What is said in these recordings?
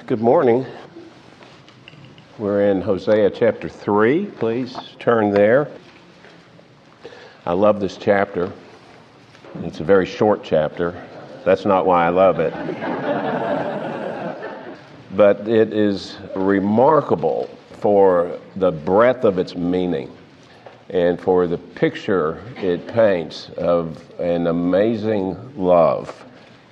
Good morning. We're in Hosea chapter 3. Please turn there. I love this chapter. It's a very short chapter. That's not why I love it. But it is remarkable for the breadth of its meaning and for the picture it paints of an amazing love.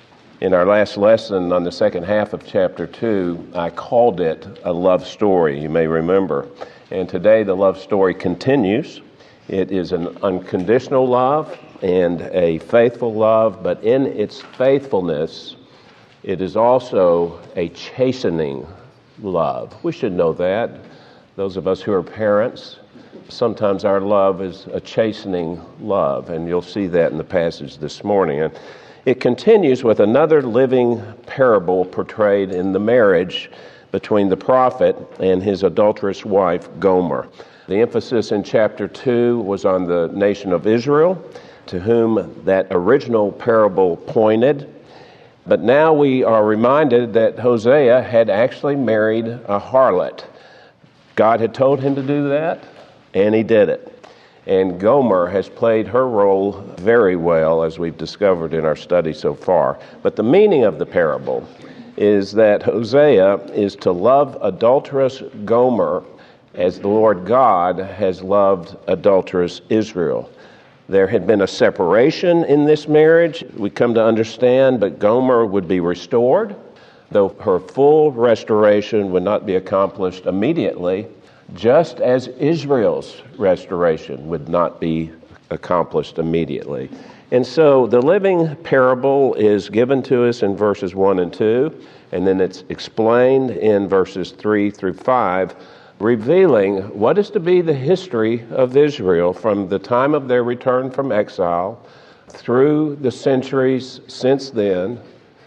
In our last lesson on the second half of chapter 2, I called it a love story, you may remember. And today the love story continues. It is an unconditional love and a faithful love, but in its faithfulness, it is also a chastening love. We should know that. Those of us who are parents, sometimes our love is a chastening love, and you'll see that in the passage this morning. And it continues with another living parable portrayed in the marriage between the prophet and his adulterous wife, Gomer. The emphasis in chapter 2 was on the nation of Israel, to whom that original parable pointed. But now we are reminded that Hosea had actually married a harlot. God had told him to do that, and he did it. And Gomer has played her role very well, as we've discovered in our study so far. But the meaning of the parable is that Hosea is to love adulterous Gomer as the Lord God has loved adulterous Israel. There had been a separation in this marriage, we come to understand, but Gomer would be restored, though her full restoration would not be accomplished immediately, just as Israel's restoration would not be accomplished immediately. And so the living parable is given to us in verses 1 and 2, and then it's explained in verses 3 through 5, revealing what is to be the history of Israel from the time of their return from exile through the centuries since then,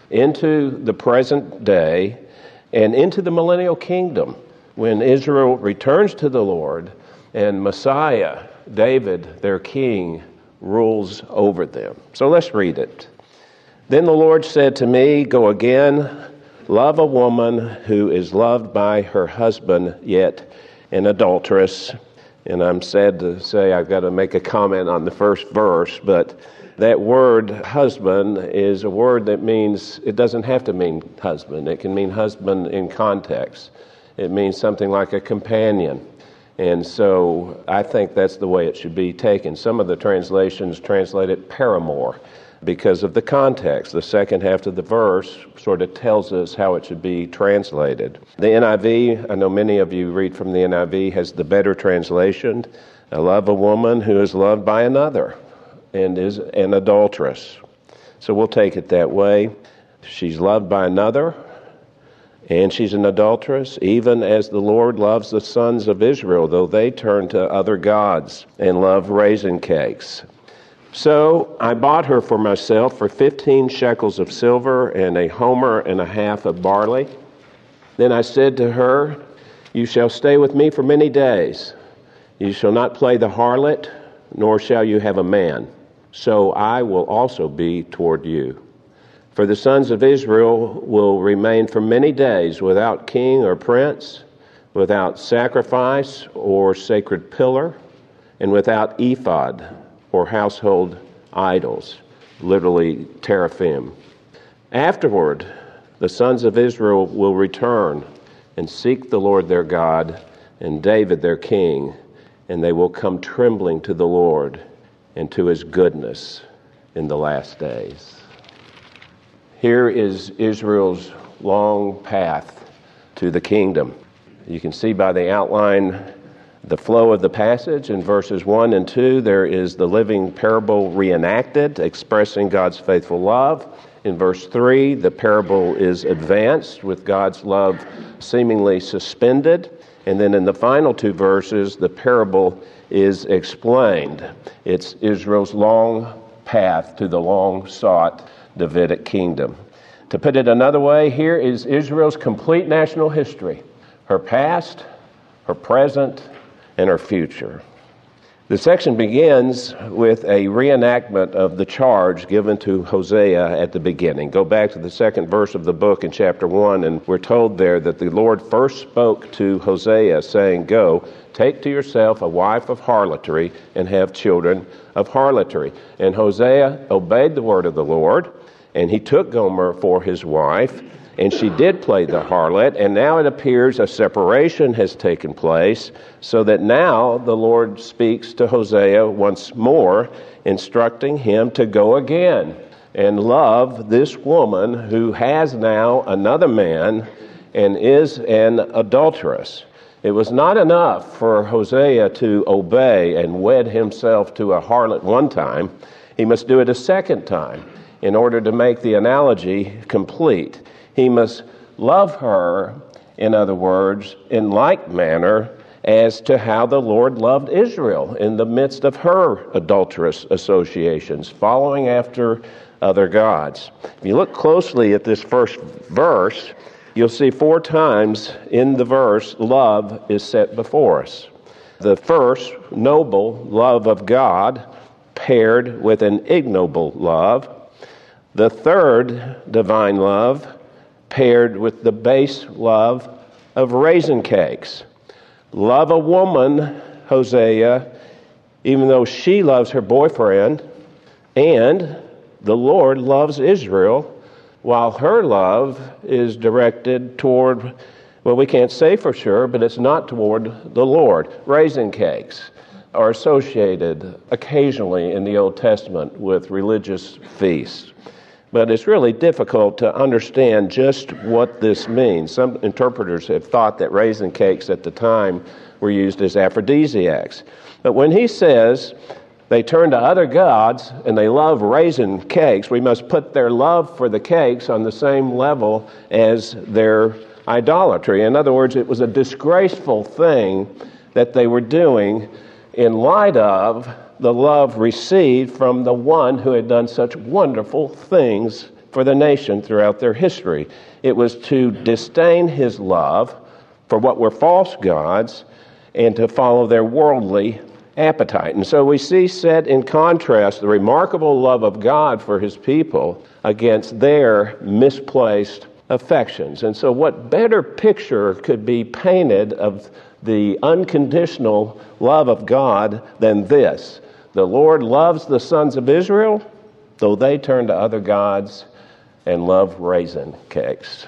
into the present day, and into the millennial kingdom, when Israel returns to the Lord and Messiah, David, their king, rules over them. So let's read it. Then the Lord said to me, "Go again, love a woman who is loved by her husband, yet an adulteress." And I'm sad to say I've got to make a comment on the first verse, but that word husband is a word that means, it doesn't have to mean husband. It can mean husband in context. It means something like a companion. And so I think that's the way it should be taken. Some of the translations translate it paramour because of the context. The second half of the verse sort of tells us how it should be translated. The NIV, I know many of you read from the NIV, has the better translation. I love a woman who is loved by another and is an adulteress. So we'll take it that way. She's loved by another, and she's an adulteress, even as the Lord loves the sons of Israel, though they turn to other gods and love raisin cakes. So I bought her for myself for 15 shekels of silver and a homer and a half of barley. Then I said to her, "You shall stay with me for many days. You shall not play the harlot, nor shall you have a man. So I will also be toward you. For the sons of Israel will remain for many days without king or prince, without sacrifice or sacred pillar, and without ephod or household idols," literally teraphim. "Afterward, the sons of Israel will return and seek the Lord their God and David their king, and they will come trembling to the Lord and to his goodness in the last days." Here is Israel's long path to the kingdom. You can see by the outline the flow of the passage. In verses 1 and 2, there is the living parable reenacted, expressing God's faithful love. In verse 3, the parable is advanced with God's love seemingly suspended. And then in the final two verses, the parable is explained. It's Israel's long path to the long-sought Davidic kingdom. To put it another way, here is Israel's complete national history, her past, her present, and her future. The section begins with a reenactment of the charge given to Hosea at the beginning. Go back to the second verse of the book in chapter 1, and we're told there that the Lord first spoke to Hosea, saying, "Go, take to yourself a wife of harlotry and have children of harlotry." And Hosea obeyed the word of the Lord, and he took Gomer for his wife, and she did play the harlot, and now it appears a separation has taken place, so that now the Lord speaks to Hosea once more, instructing him to go again and love this woman who has now another man and is an adulteress. It was not enough for Hosea to obey and wed himself to a harlot one time. He must do it a second time in order to make the analogy complete. He must love her, in other words, in like manner as to how the Lord loved Israel in the midst of her adulterous associations, following after other gods. If you look closely at this first verse, you'll see 4 times in the verse love is set before us. The first, noble love of God, paired with an ignoble love. The third, divine love, paired with the base love of raisin cakes. Love a woman, Hosea, even though she loves her boyfriend, and the Lord loves Israel, while her love is directed toward, well, we can't say for sure, but it's not toward the Lord. Raisin cakes are associated occasionally in the Old Testament with religious feasts. But it's really difficult to understand just what this means. Some interpreters have thought that raisin cakes at the time were used as aphrodisiacs. But when he says they turn to other gods and they love raisin cakes, we must put their love for the cakes on the same level as their idolatry. In other words, it was a disgraceful thing that they were doing in light of the love received from the one who had done such wonderful things for the nation throughout their history. It was to disdain his love for what were false gods and to follow their worldly appetite. And so we see set in contrast the remarkable love of God for his people against their misplaced affections. And so what better picture could be painted of the unconditional love of God than this? The Lord loves the sons of Israel, though they turn to other gods and love raisin cakes.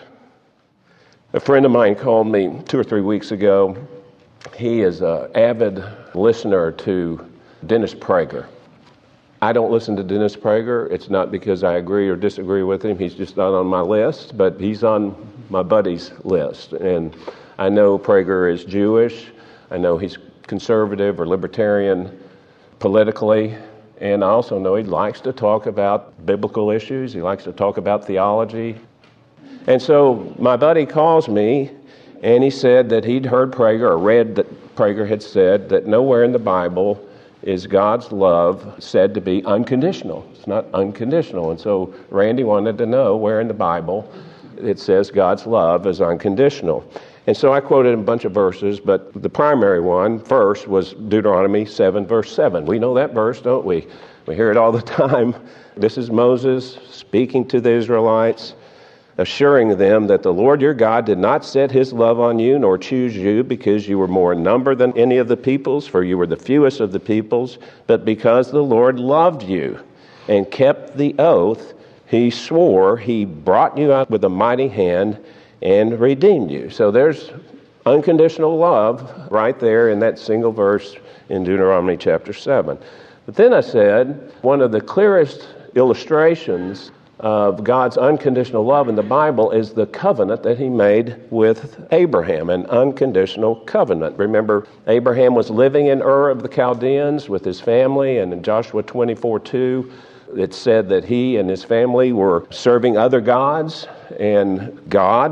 A friend of mine called me 2 or 3 weeks ago. He is an avid listener to Dennis Prager. I don't listen to Dennis Prager. It's not because I agree or disagree with him. He's just not on my list, but he's on my buddy's list. And I know Prager is Jewish. I know he's conservative or libertarian politically, and I also know he likes to talk about biblical issues. He likes to talk about theology. And so my buddy calls me, and he said that he'd heard Prager, or read that Prager had said that nowhere in the Bible is God's love said to be unconditional. It's not unconditional. And so Randy wanted to know where in the Bible it says God's love is unconditional. And so I quoted a bunch of verses, but the primary one first was Deuteronomy 7, verse 7. We know that verse, don't we? We hear it all the time. This is Moses speaking to the Israelites, assuring them that the Lord your God did not set his love on you, nor choose you, because you were more in number than any of the peoples, for you were the fewest of the peoples, but because the Lord loved you and kept the oath he swore, he brought you out with a mighty hand and redeemed you. So there's unconditional love right there in that single verse in Deuteronomy chapter 7. But then I said, one of the clearest illustrations of God's unconditional love in the Bible is the covenant that he made with Abraham, an unconditional covenant. Remember, Abraham was living in Ur of the Chaldeans with his family, and in Joshua 24:2, it said that he and his family were serving other gods, and God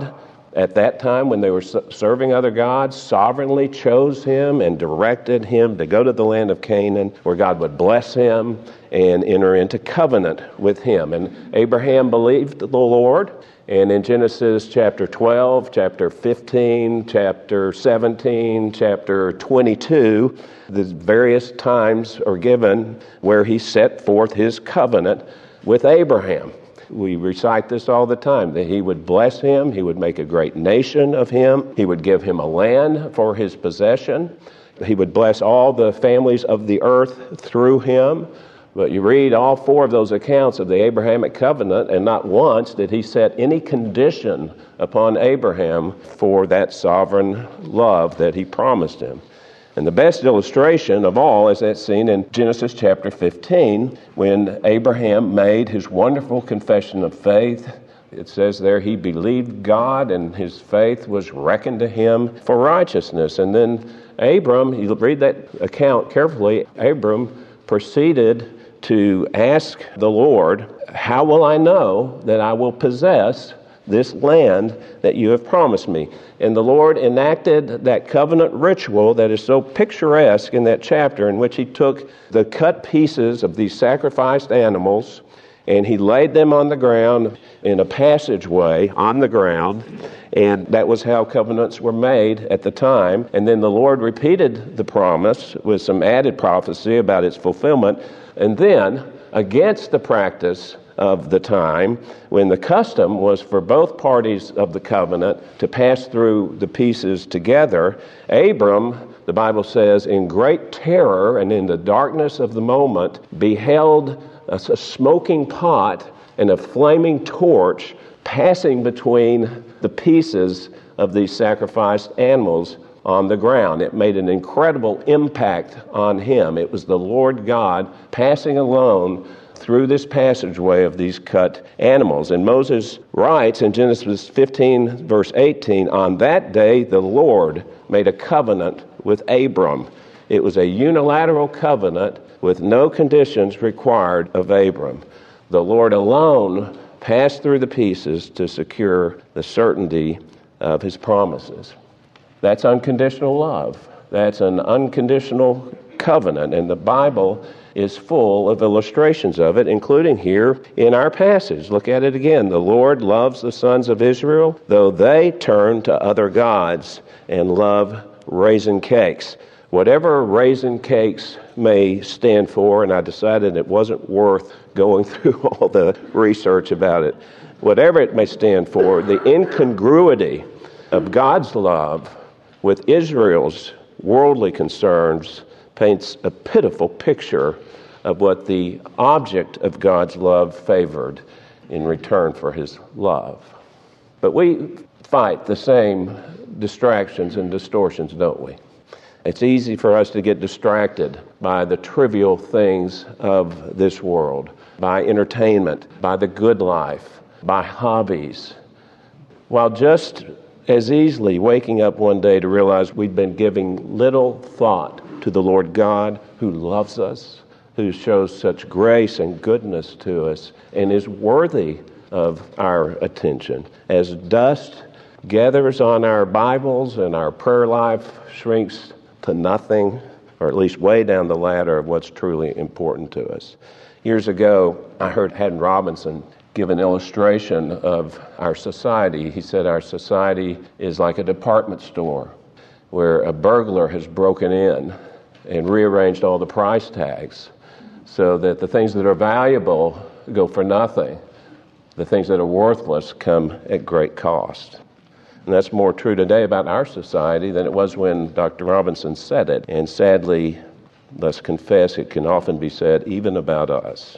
at that time when they were serving other gods, sovereignly chose him and directed him to go to the land of Canaan, where God would bless him and enter into covenant with him. And Abraham believed the Lord. And in Genesis chapter 12, chapter 15, chapter 17, chapter 22, the various times are given where he set forth his covenant with Abraham. We recite this all the time, that he would bless him, he would make a great nation of him, he would give him a land for his possession, he would bless all the families of the earth through him. But you read all four of those accounts of the Abrahamic covenant, and not once did he set any condition upon Abraham for that sovereign love that he promised him. And the best illustration of all is that seen in Genesis chapter 15, when Abraham made his wonderful confession of faith. It says there he believed God, and his faith was reckoned to him for righteousness. And then Abram, you read that account carefully, Abram proceeded to ask the Lord, how will I know that I will possess this land that you have promised me? And the Lord enacted that covenant ritual that is so picturesque in that chapter, in which he took the cut pieces of these sacrificed animals and he laid them on the ground in a passageway on the ground, and that was how covenants were made at the time. And then the Lord repeated the promise with some added prophecy about its fulfillment. And then, against the practice of the time, when the custom was for both parties of the covenant to pass through the pieces together, Abram, the Bible says, in great terror and in the darkness of the moment, beheld a smoking pot and a flaming torch passing between the pieces of these sacrificed animals on the ground. It made an incredible impact on him. It was the Lord God passing alone through this passageway of these cut animals. And Moses writes in Genesis 15, verse 18, on that day the Lord made a covenant with Abram. It was a unilateral covenant with no conditions required of Abram. The Lord alone passed through the pieces to secure the certainty of his promises. That's unconditional love. That's an unconditional covenant, and the Bible is full of illustrations of it, including here in our passage. Look at it again. The Lord loves the sons of Israel, though they turn to other gods and love raisin cakes. Whatever raisin cakes may stand for, and I decided it wasn't worth going through all the research about it. Whatever it may stand for, the incongruity of God's love with Israel's worldly concerns paints a pitiful picture of what the object of God's love favored in return for his love. But we fight the same distractions and distortions, don't we? It's easy for us to get distracted by the trivial things of this world, by entertainment, by the good life, by hobbies, while just as easily waking up one day to realize we've been giving little thought to the Lord God who loves us, who shows such grace and goodness to us, and is worthy of our attention. As dust gathers on our Bibles and our prayer life shrinks to nothing, or at least way down the ladder of what's truly important to us. Years ago, I heard Haddon Robinson give an illustration of our society. He said our society is like a department store where a burglar has broken in and rearranged all the price tags so that the things that are valuable go for nothing. The things that are worthless come at great cost. And that's more true today about our society than it was when Dr. Robinson said it. And sadly, let's confess, it can often be said even about us.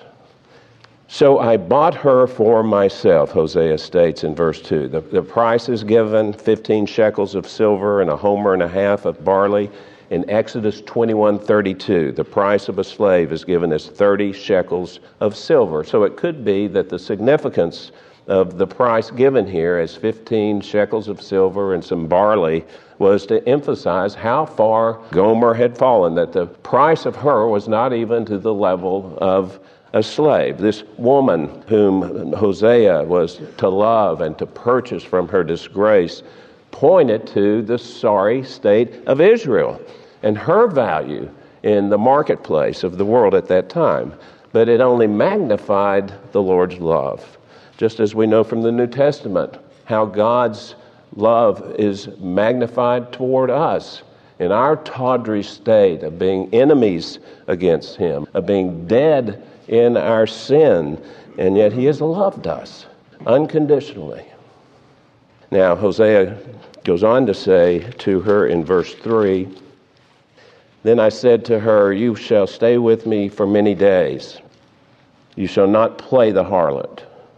So I bought her for myself, Hosea states in verse 2. The price is given, 15 shekels of silver and a homer and a half of barley. In Exodus 21:32, the price of a slave is given as 30 shekels of silver. So it could be that the significance of the price given here as 15 shekels of silver and some barley was to emphasize how far Gomer had fallen, that the price of her was not even to the level of a slave. This woman whom Hosea was to love and to purchase from her disgrace pointed to the sorry state of Israel and her value in the marketplace of the world at that time. But it only magnified the Lord's love. Just as we know from the New Testament how God's love is magnified toward us in our tawdry state of being enemies against Him, of being dead in our sin, and yet He has loved us unconditionally. Now, Hosea goes on to say to her in verse 3, "Then I said to her, you shall stay with me for many days. You shall not play the harlot,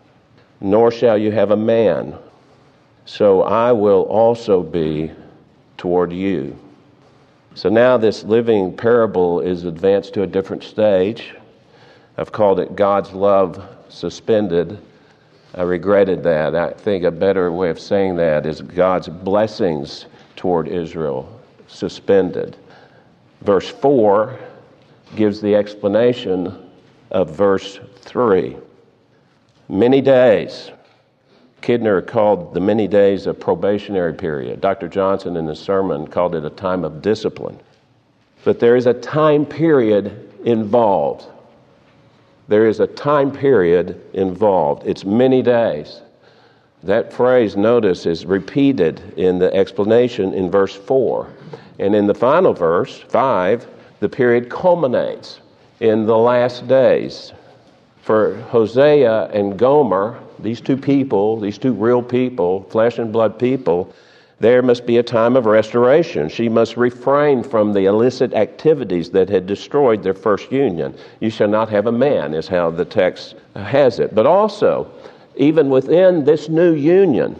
nor shall you have a man. So I will also be toward you." So now this living parable is advanced to a different stage. I've called it God's love suspended. I regretted that. I think a better way of saying that is God's blessings toward Israel suspended. Verse 4 gives the explanation of verse 3. Many days. Kidner called the many days a probationary period. Dr. Johnson in his sermon called it a time of discipline. But there is a time period involved. There is a time period involved. It's many days. That phrase, notice, is repeated in the explanation in verse 4. And in the final verse, 5, the period culminates in the last days. For Hosea and Gomer, these two people, these two real people, flesh and blood people, there must be a time of restoration. She must refrain from the illicit activities that had destroyed their first union. You shall not have a man, is how the text has it. But also, even within this new union,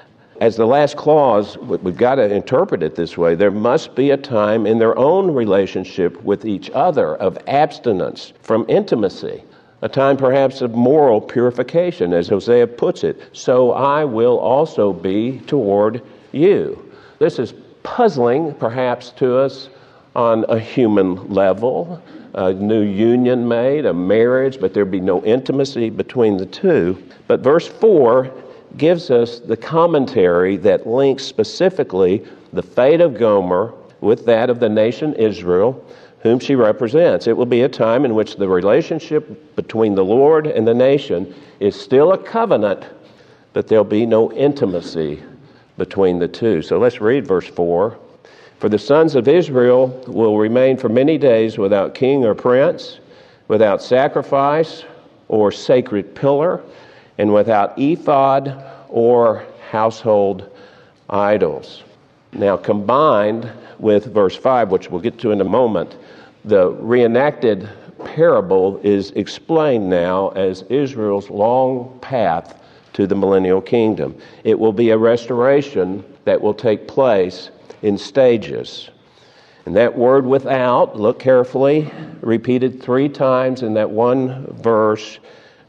as the last clause, we've got to interpret it this way, there must be a time in their own relationship with each other of abstinence from intimacy, a time perhaps of moral purification, as Hosea puts it. So I will also be toward you. This is puzzling, perhaps, to us on a human level. A new union made, a marriage, but there be no intimacy between the two. But verse 4 gives us the commentary that links specifically the fate of Gomer with that of the nation Israel, whom she represents. It will be a time in which the relationship between the Lord and the nation is still a covenant, but there'll be no intimacy between the two. So let's read verse 4. "For the sons of Israel will remain for many days without king or prince, without sacrifice or sacred pillar, and without ephod or household idols." Now, combined with verse 5, which we'll get to in a moment, the reenacted parable is explained now as Israel's long path to the millennial kingdom. It will be a restoration that will take place in stages. And that word "without," look carefully, repeated 3 times in that one verse,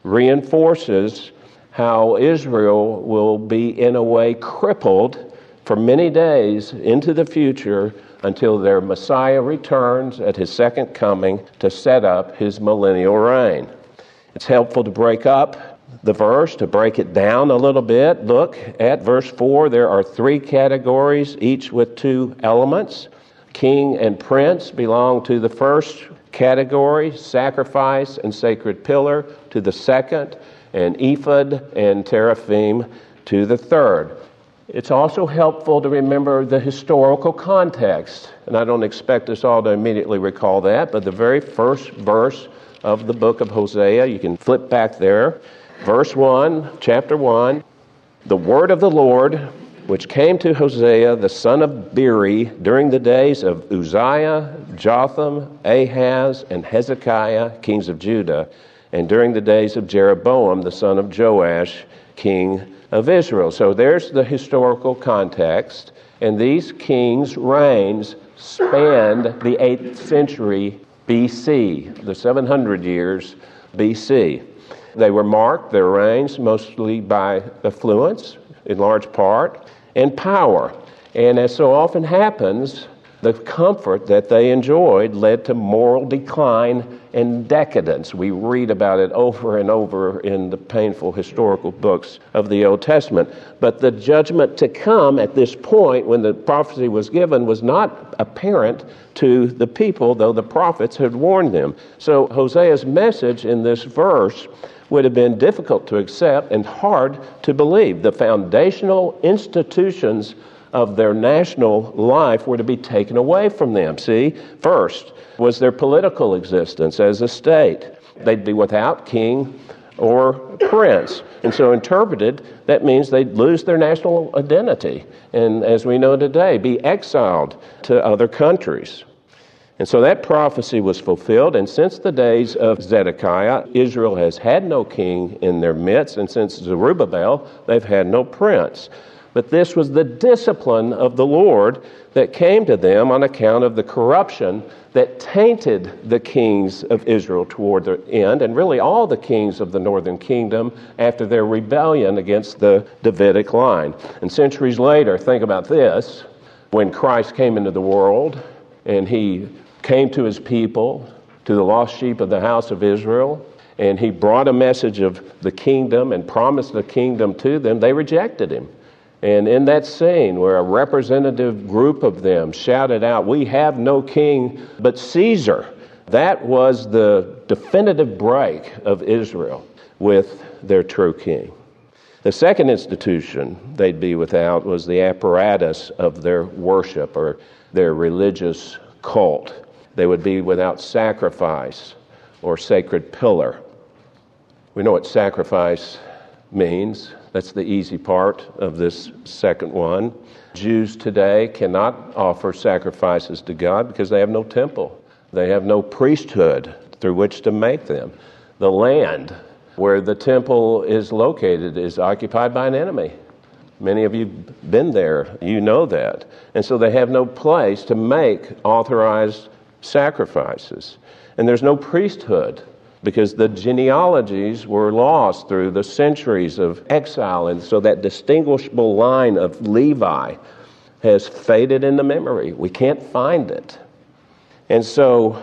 reinforces how Israel will be in a way crippled for many days into the future until their Messiah returns at His second coming to set up His millennial reign. It's helpful to break up the verse, to break it down a little bit. Look at verse 4. There are 3 categories, each with 2 elements. King and prince belong to the first category, sacrifice and sacred pillar to the second, and ephod and teraphim to the third. It's also helpful to remember the historical context, and I don't expect us all to immediately recall that, but the very first verse of the book of Hosea, you can flip back there, verse 1, chapter 1, "The word of the Lord, which came to Hosea, the son of Beeri, during the days of Uzziah, Jotham, Ahaz, and Hezekiah, kings of Judah, and during the days of Jeroboam, the son of Joash, king of Israel." So there's the historical context, and these kings' reigns spanned the 8th century BC, the 700 years BC. They were marked, their reigns, mostly by affluence, in large part, and power. And as so often happens, the comfort that they enjoyed led to moral decline and decadence. We read about it over and over in the painful historical books of the Old Testament. But the judgment to come at this point, when the prophecy was given, was not apparent to the people, though the prophets had warned them. So Hosea's message in this verse would have been difficult to accept and hard to believe. The foundational institutions of their national life were to be taken away from them. See, first was their political existence as a state. They'd be without king or prince. And so interpreted, that means they'd lose their national identity. And as we know today, be exiled to other countries. And so that prophecy was fulfilled, and since the days of Zedekiah, Israel has had no king in their midst, and since Zerubbabel, they've had no prince. But this was the discipline of the Lord that came to them on account of the corruption that tainted the kings of Israel toward the end, and really all the kings of the northern kingdom after their rebellion against the Davidic line. And centuries later, think about this, when Christ came into the world, and he came to his people, to the lost sheep of the house of Israel, and he brought a message of the kingdom and promised the kingdom to them, they rejected him. And in that scene where a representative group of them shouted out, "We have no king but Caesar," that was the definitive break of Israel with their true king. The second institution they'd be without was the apparatus of their worship or their religious cult. They would be without sacrifice or sacred pillar. We know what sacrifice means. That's the easy part of this second one. Jews today cannot offer sacrifices to God because they have no temple. They have no priesthood through which to make them. The land where the temple is located is occupied by an enemy. Many of you have been there. You know that. And so they have no place to make authorized sacrifices. And there's no priesthood because the genealogies were lost through the centuries of exile. And so that distinguishable line of Levi has faded into memory. We can't find it. And so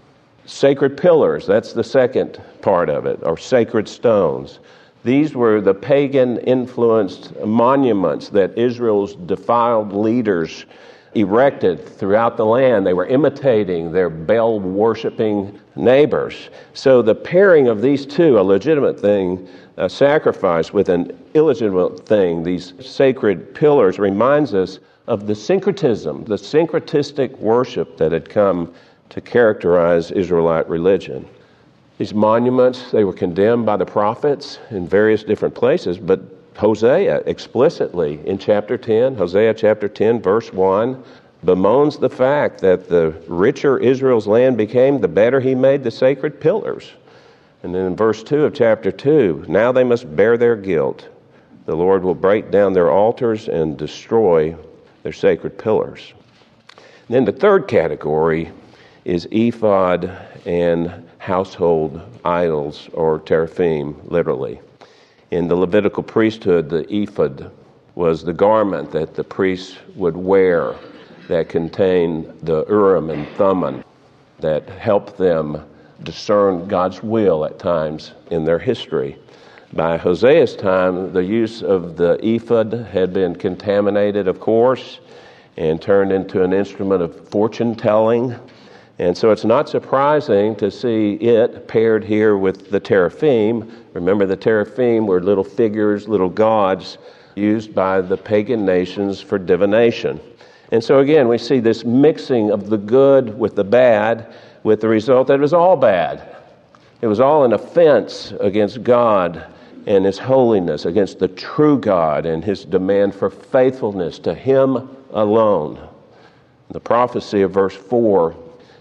sacred pillars, that's the second part of it, or sacred stones. These were the pagan-influenced monuments that Israel's defiled leaders erected throughout the land. They were imitating their Baal-worshiping neighbors. So the pairing of these two, a legitimate thing, a sacrifice, with an illegitimate thing, these sacred pillars, reminds us of the syncretism, the syncretistic worship that had come to characterize Israelite religion. These monuments, they were condemned by the prophets in various different places, but Hosea explicitly in chapter 10, Hosea chapter 10, verse 1, bemoans the fact that the richer Israel's land became, the better he made the sacred pillars. And then in verse 2 of chapter 2, now they must bear their guilt. The Lord will break down their altars and destroy their sacred pillars. And then the third category is ephod and household idols, or teraphim, literally. In the Levitical priesthood, the ephod was the garment that the priests would wear that contained the Urim and Thummim that helped them discern God's will at times in their history. By Hosea's time, the use of the ephod had been contaminated, of course, and turned into an instrument of fortune-telling. And so it's not surprising to see it paired here with the teraphim. Remember, the teraphim were little figures, little gods used by the pagan nations for divination. And so again, we see this mixing of the good with the bad, with the result that it was all bad. It was all an offense against God and His holiness, against the true God and His demand for faithfulness to Him alone. The prophecy of verse 4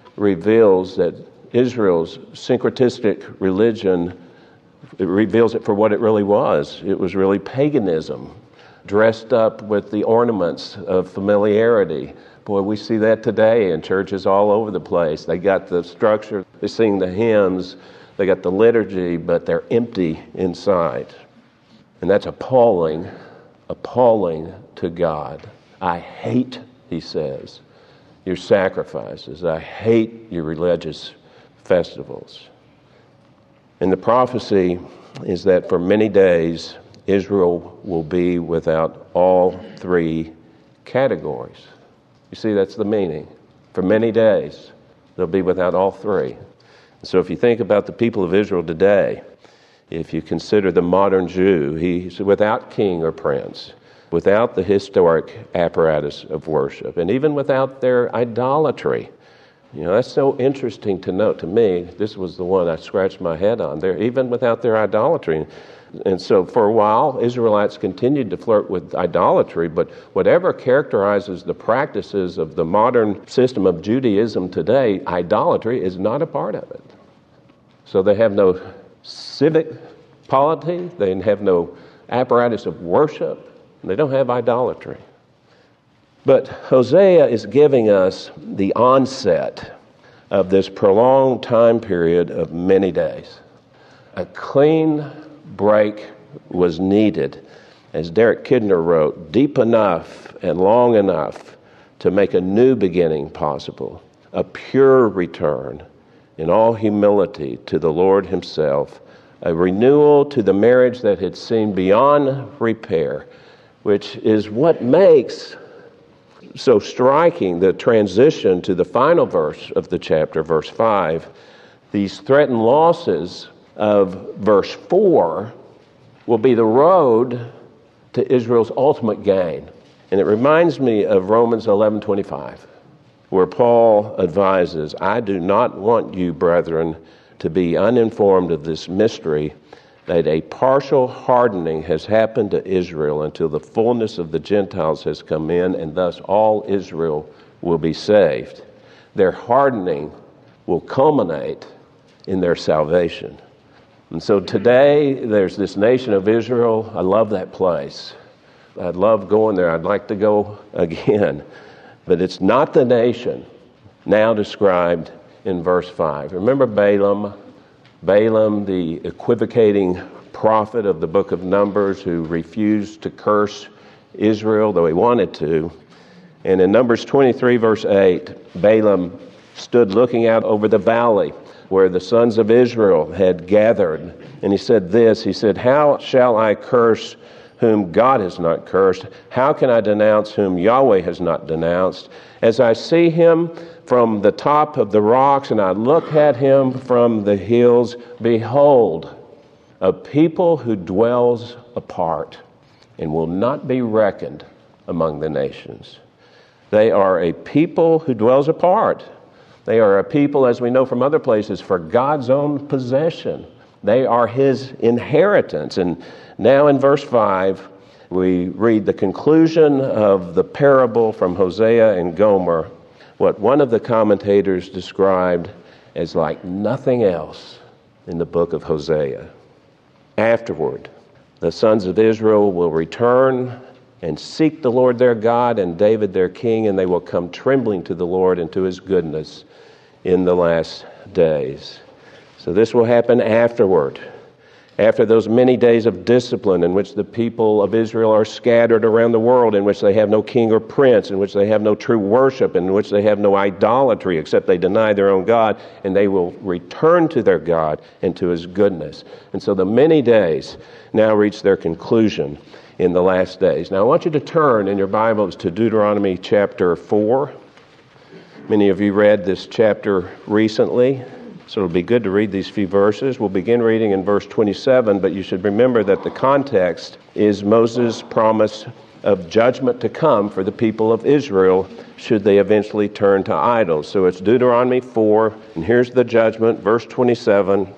reveals that Israel's syncretistic religion, it reveals it for what it really was. It was really paganism, dressed up with the ornaments of familiarity. Boy, we see that today in churches all over the place. They got the structure, they sing the hymns, they got the liturgy, but they're empty inside. And that's appalling to God. I hate, He says, your sacrifices. I hate your religious festivals. And the prophecy is that for many days, Israel will be without all three categories. You see, that's the meaning. For many days, they'll be without all three. So if you think about the people of Israel today, if you consider the modern Jew, he's without king or prince, without the historic apparatus of worship, and even without their idolatry. You know, that's so interesting to note to me. This was the one I scratched my head on. They're even without their idolatry. And so for a while, Israelites continued to flirt with idolatry, but whatever characterizes the practices of the modern system of Judaism today, idolatry is not a part of it. So they have no civic polity, they have no apparatus of worship, and they don't have idolatry. But Hosea is giving us the onset of this prolonged time period of many days. A clean break was needed, as Derek Kidner wrote, deep enough and long enough to make a new beginning possible, a pure return in all humility to the Lord himself, a renewal to the marriage that had seemed beyond repair, which is what makes so striking the transition to the final verse of the chapter, verse 5. These threatened losses of verse 4 will be the road to Israel's ultimate gain. And it reminds me of Romans 11:25, where Paul advises, I do not want you, brethren, to be uninformed of this mystery, that a partial hardening has happened to Israel until the fullness of the Gentiles has come in, and thus all Israel will be saved. Their hardening will culminate in their salvation. And so today, there's this nation of Israel. I love that place. I'd love going there. I'd like to go again. But it's not the nation now described in verse 5. Remember Balaam? Balaam, the equivocating prophet of the book of Numbers, who refused to curse Israel, though he wanted to. And in Numbers 23, verse 8, Balaam stood looking out over the valley where the sons of Israel had gathered. And he said this, he said, how shall I curse whom God has not cursed? How can I denounce whom Yahweh has not denounced? As I see him from the top of the rocks and I look at him from the hills, behold, a people who dwells apart and will not be reckoned among the nations. They are a people who dwells apart. They are a people, as we know from other places, for God's own possession. They are his inheritance. And now in verse 5, we read the conclusion of the parable from Hosea and Gomer, what one of the commentators described as like nothing else in the book of Hosea. Afterward, the sons of Israel will return and seek the Lord their God and David their king, and they will come trembling to the Lord and to his goodness in the last days. So this will happen afterward, after those many days of discipline in which the people of Israel are scattered around the world, in which they have no king or prince, in which they have no true worship, in which they have no idolatry except they deny their own God, and they will return to their God and to his goodness. And so the many days now reach their conclusion in the last days. Now I want you to turn in your Bibles to Deuteronomy chapter 4. Many of you read this chapter recently, so it'll be good to read these few verses. We'll begin reading in verse 27, but you should remember that the context is Moses' promise of judgment to come for the people of Israel should they eventually turn to idols. So it's Deuteronomy 4, and here's the judgment, verse 27.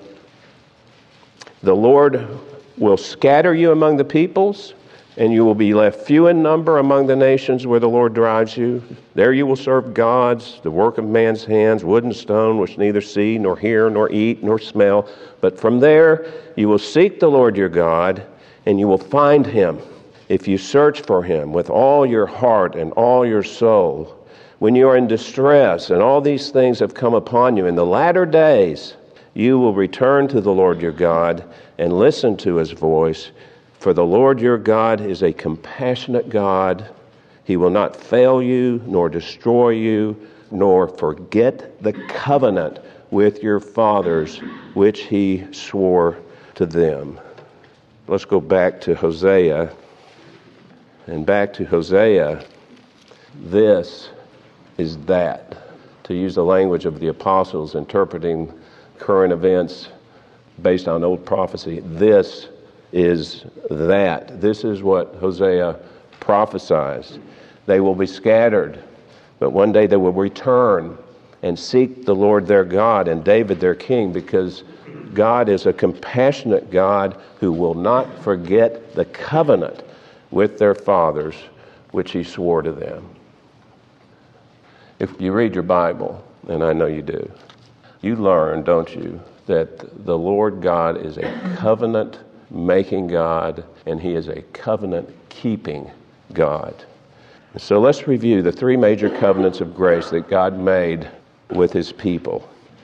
The Lord will scatter you among the peoples, and you will be left few in number among the nations where the Lord drives you. There you will serve gods, the work of man's hands, wood and stone, which neither see, nor hear, nor eat, nor smell. But from there you will seek the Lord your God, and you will find him if you search for him with all your heart and all your soul. When you are in distress and all these things have come upon you in the latter days, you will return to the Lord your God and listen to his voice. For the Lord your God is a compassionate God. He will not fail you, nor destroy you, nor forget the covenant with your fathers, which he swore to them. Let's go back to Hosea. And back to Hosea, this is that. To use the language of the apostles interpreting current events based on old prophecy, this is that. This is what Hosea prophesies. They will be scattered, but one day they will return and seek the Lord their God and David their king, because God is a compassionate God who will not forget the covenant with their fathers, which he swore to them. If you read your Bible, and I know you do, you learn, don't you, that the Lord God is a covenant-making God, and he is a covenant-keeping God. So let's review the three major covenants of grace that God made with his people.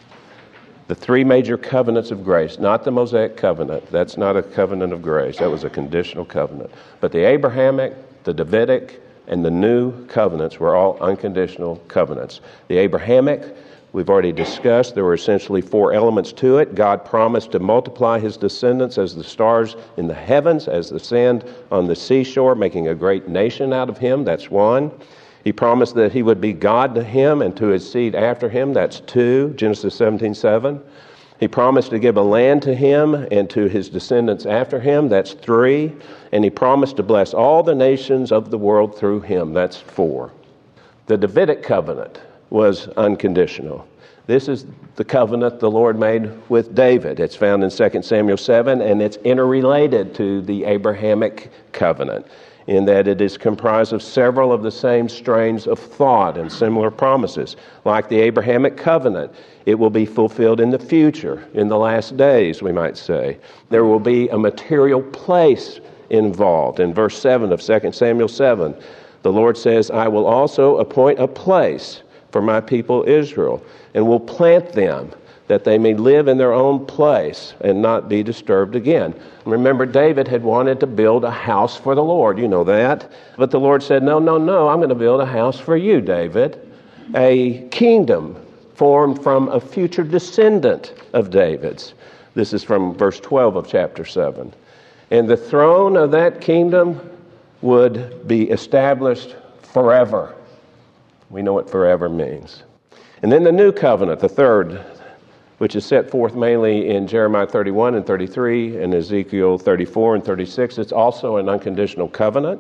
The three major covenants of grace, not the Mosaic covenant. That's not a covenant of grace. That was a conditional covenant. But the Abrahamic, the Davidic, and the new covenants were all unconditional covenants. The Abrahamic, we've already discussed. There were essentially four elements to it. God promised to multiply his descendants as the stars in the heavens, as the sand on the seashore, making a great nation out of him. That's one. He promised that he would be God to him and to his seed after him. That's 2, Genesis 17:7. He promised to give a land to him and to his descendants after him. That's 3. And he promised to bless all the nations of the world through him. That's 4. The Davidic covenant was unconditional. This is the covenant the Lord made with David. It's found in 2 Samuel 7, and it's interrelated to the Abrahamic covenant, in that it is comprised of several of the same strains of thought and similar promises. Like the Abrahamic covenant, it will be fulfilled in the future, in the last days, we might say. There will be a material place involved. In verse 7 of 2 Samuel 7, the Lord says, I will also appoint a place for my people Israel, and will plant them, that they may live in their own place and not be disturbed again. Remember, David had wanted to build a house for the Lord. You know that. But the Lord said, no, I'm going to build a house for you, David. A kingdom formed from a future descendant of David's. This is from verse 12 of chapter 7. And the throne of that kingdom would be established forever. We know what forever means. And then the new covenant, the third, which is set forth mainly in Jeremiah 31 and 33 and Ezekiel 34 and 36. It's also an unconditional covenant.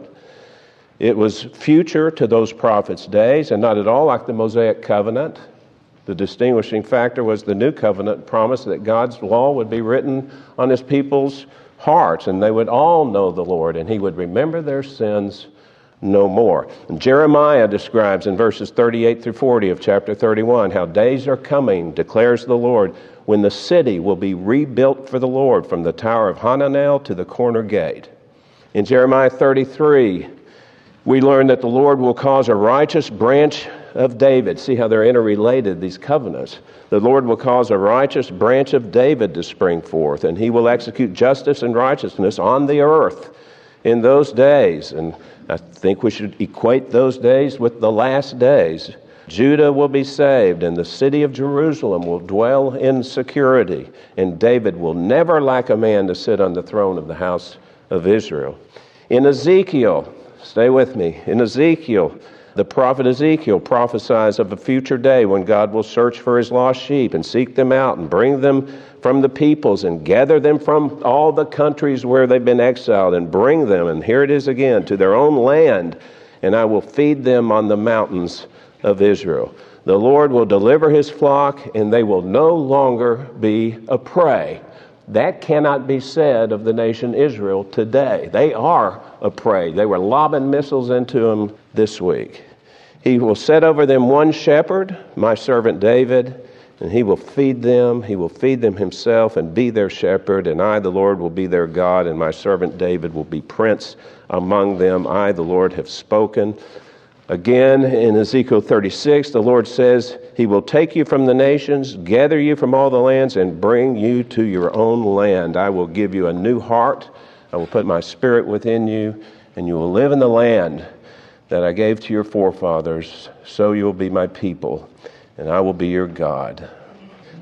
It was future to those prophets' days and not at all like the Mosaic covenant. The distinguishing factor was the new covenant promise that God's law would be written on his people's hearts, and they would all know the Lord, and he would remember their sins no more. And Jeremiah describes in verses 38 through 40 of chapter 31 how days are coming, declares the Lord, when the city will be rebuilt for the Lord from the tower of Hananel to the corner gate. In Jeremiah 33, we learn that the Lord will cause a righteous branch of David. See how they're interrelated, these covenants. The Lord will cause a righteous branch of David to spring forth, and he will execute justice and righteousness on the earth in those days. And I think we should equate those days with the last days. Judah will be saved, and the city of Jerusalem will dwell in security, and David will never lack a man to sit on the throne of the house of Israel. In Ezekiel, stay with me, in Ezekiel, the prophet Ezekiel prophesies of a future day when God will search for his lost sheep and seek them out and bring them from the peoples and gather them from all the countries where they've been exiled and bring them, and here it is again, to their own land, and I will feed them on the mountains of Israel. The Lord will deliver his flock, and they will no longer be a prey. That cannot be said of the nation Israel today. They are a prey. They were lobbing missiles into them this week. He will set over them one shepherd, my servant David, and he will feed them. He will feed them himself and be their shepherd, and I, the Lord, will be their God, and my servant David will be prince among them. I, the Lord, have spoken. Again, in Ezekiel 36, the Lord says, he will take you from the nations, gather you from all the lands, and bring you to your own land. I will give you a new heart. I will put my spirit within you, and you will live in the land that I gave to your forefathers. So you will be my people, and I will be your God.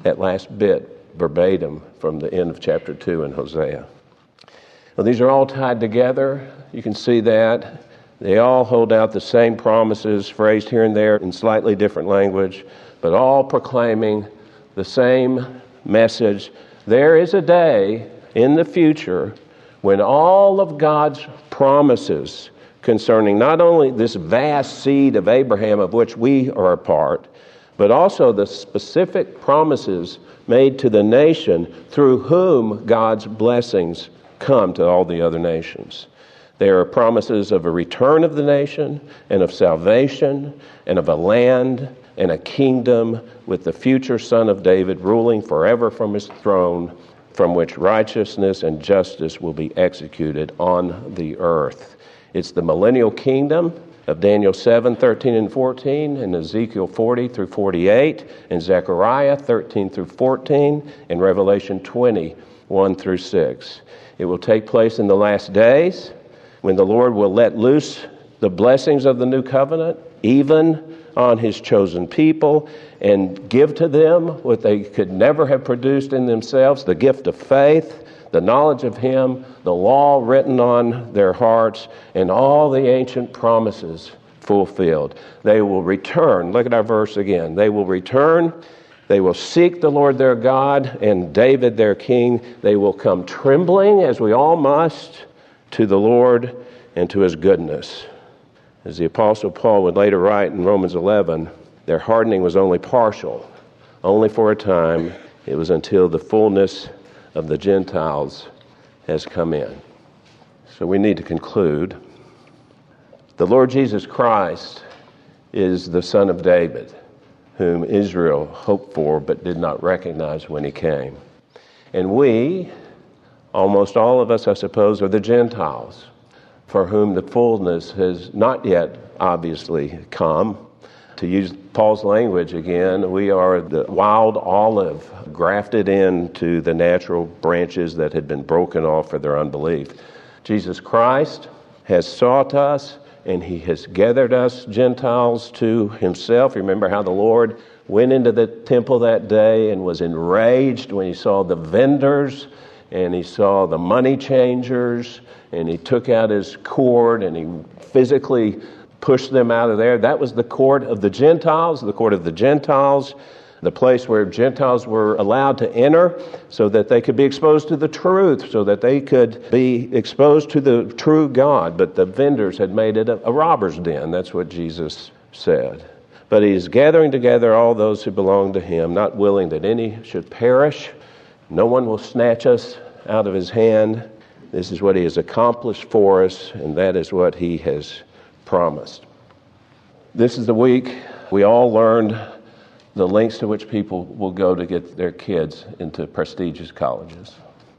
that last bit verbatim from the end of chapter 2 in Hosea. Well, these are all tied together. You can see that. They all hold out the same promises, phrased here and there in slightly different language, but all proclaiming the same message. There is a day in the future when all of God's promises concerning not only this vast seed of Abraham of which we are a part, but also the specific promises made to the nation through whom God's blessings come to all the other nations. There are promises of a return of the nation and of salvation and of a land and a kingdom with the future son of David ruling forever from his throne, from which righteousness and justice will be executed on the earth. It's the millennial kingdom of Daniel 7, 13 and 14, and Ezekiel 40 through 48, and Zechariah 13 through 14, and Revelation 20, 1 through 6. It will take place in the last days when the Lord will let loose the blessings of the new covenant, even on his chosen people, and give to them what they could never have produced in themselves, the gift of faith, the knowledge of him, the law written on their hearts, and all the ancient promises fulfilled. They will return. Look at our verse again. They will return. They will seek the Lord their God and David their king. They will come trembling, as we all must, to the Lord and to his goodness. As the Apostle Paul would later write in Romans 11, their hardening was only partial, only for a time. It was until the fullness of the Gentiles has come in. So we need to conclude. The Lord Jesus Christ is the Son of David, whom Israel hoped for but did not recognize when he came. And we, almost all of us, I suppose, are the Gentiles, for whom the fullness has not yet obviously come. To use Paul's language again, we are the wild olive grafted into the natural branches that had been broken off for their unbelief. Jesus Christ has sought us, and he has gathered us Gentiles to himself. Remember how the Lord went into the temple that day and was enraged when he saw the vendors and he saw the money changers, and he took out his cord and he physically pushed them out of there. That was the court of the Gentiles, the place where Gentiles were allowed to enter so that they could be exposed to the truth, so that they could be exposed to the true God. But the vendors had made it a robber's den. That's what Jesus said. But he's gathering together all those who belong to him, not willing that any should perish. No one will snatch us out of his hand. This is what he has accomplished for us, and that is what he has promised. This is the week we all learned the lengths to which people will go to get their kids into prestigious colleges.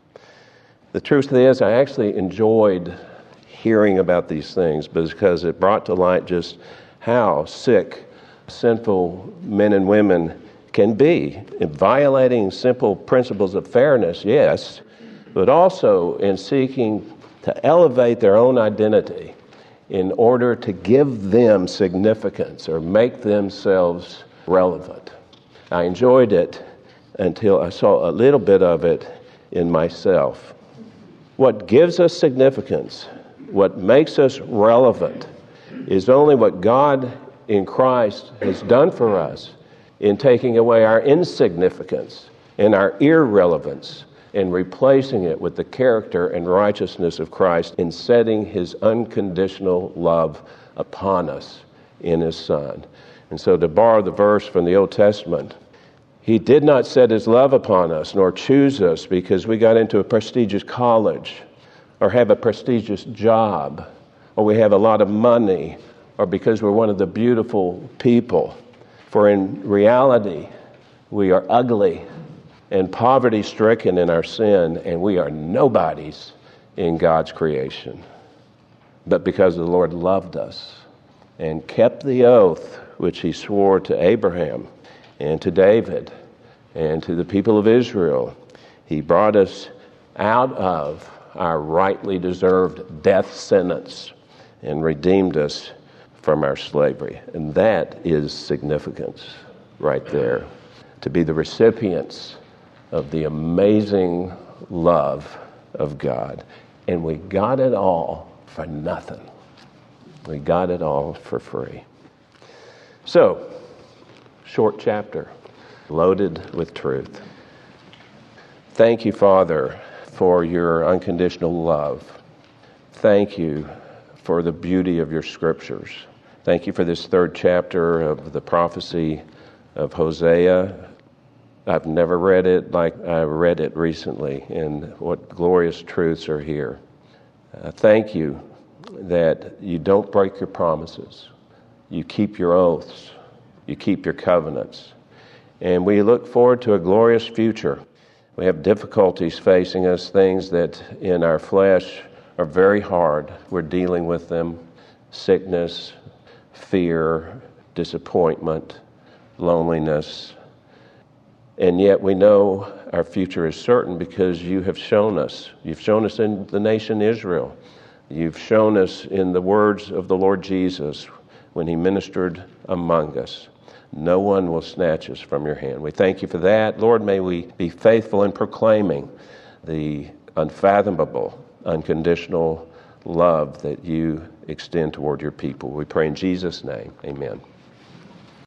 The truth is, I actually enjoyed hearing about these things because it brought to light just how sick, sinful men and women can be in violating simple principles of fairness, yes, but also in seeking to elevate their own identity in order to give them significance or make themselves relevant. I enjoyed it until I saw a little bit of it in myself. What gives us significance, what makes us relevant, is only what God in Christ has done for us in taking away our insignificance and our irrelevance and replacing it with the character and righteousness of Christ in setting his unconditional love upon us in his Son. And so, to borrow the verse from the Old Testament, he did not set his love upon us nor choose us because we got into a prestigious college or have a prestigious job or we have a lot of money or because we're one of the beautiful people. For in reality, we are ugly and poverty-stricken in our sin, and we are nobodies in God's creation. But because the Lord loved us and kept the oath which he swore to Abraham and to David and to the people of Israel, he brought us out of our rightly deserved death sentence and redeemed us from our slavery. And that is significance right there. to be the recipients of the amazing love of God. And we got it all for nothing. We got it all for free. So, short chapter, loaded with truth. Thank you, Father, for your unconditional love. Thank you for the beauty of your scriptures. Thank you for this third chapter of the prophecy of Hosea. I've never read it like I read it recently, and what glorious truths are here. Thank you that you don't break your promises. You keep your oaths. You keep your covenants. And we look forward to a glorious future. We have difficulties facing us, things that in our flesh are very hard. We're dealing with them: sickness, fear, disappointment, loneliness. And yet we know our future is certain because you have shown us. You've shown us in the nation Israel. You've shown us in the words of the Lord Jesus when he ministered among us. No one will snatch us from your hand. We thank you for that. Lord, may we be faithful in proclaiming the unfathomable, unconditional love that you extend toward your people. We pray in Jesus' name. Amen.